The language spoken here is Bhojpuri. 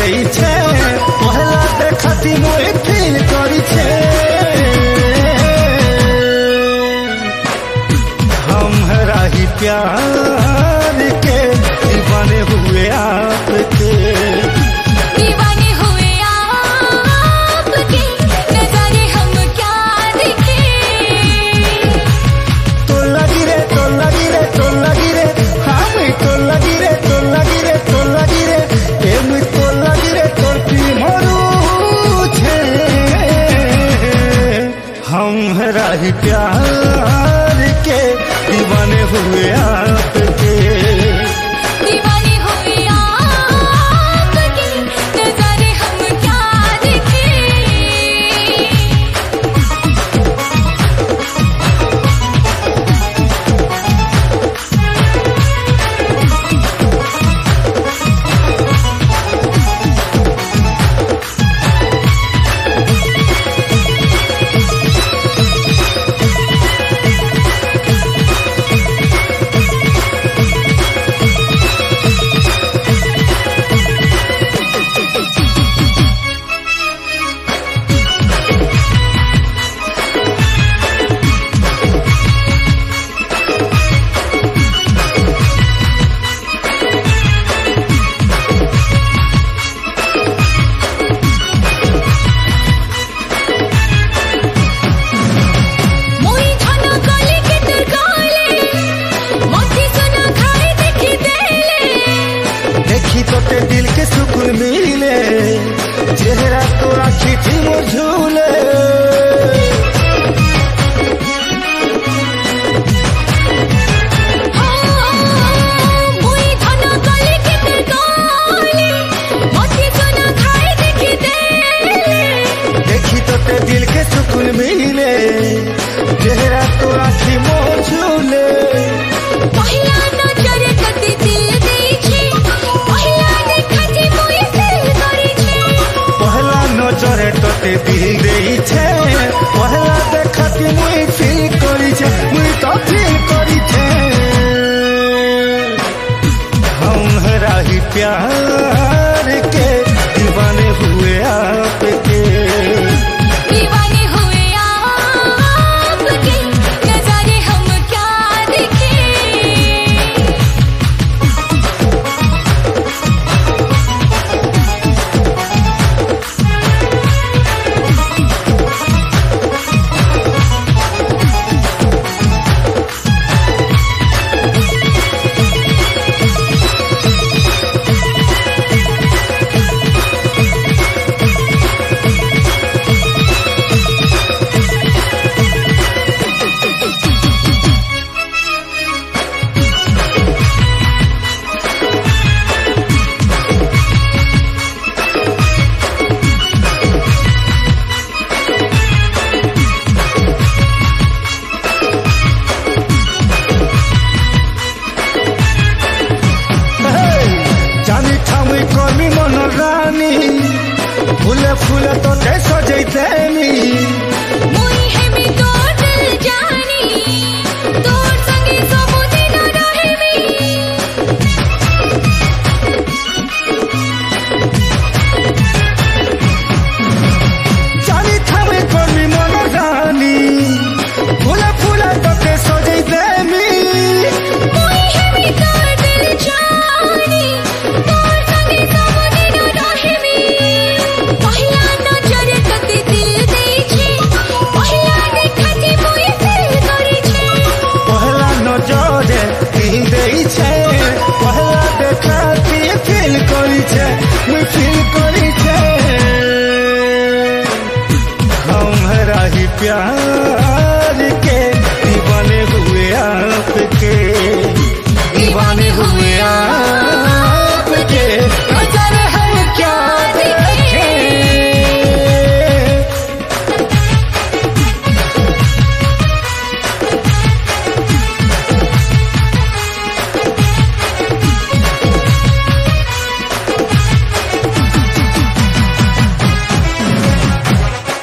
देई छे पहला देखती मोए फील करी छे हमरा ही प्यार के दीवाने हुए आपके दीवाने हुए आपके नजारे हम क्या देखे तो लगी रे तो लगी रे तो लगी रे हम तो लगी रे तो लगी रे तो लगी रे एम तो लगी रे तोर प्रेमरू छे हमरा ही प्यार के दीवाने हुए आपके दीवाने हुए आपके नजारे हम क्या देखे तोते दिल के सुकून मिले चेहरा तोरा खींची मोर झूले देखी तोते दिल के सुकून मिले चेहरा तोरा खी मोर झूले पहला नजर कते दिल देखी पहला देखती मोए दिल करी छे पहला नजर तोते दिल देई छे पहला देखती मुई फील करी छे मुई तो फील करी छे हमरा ही प्यार के दीवाने हुए आपके दीवाने हुए आपके नजारे हम क्या देखे जानी ठामी कमी मन रानी फूले फूले तो सजैते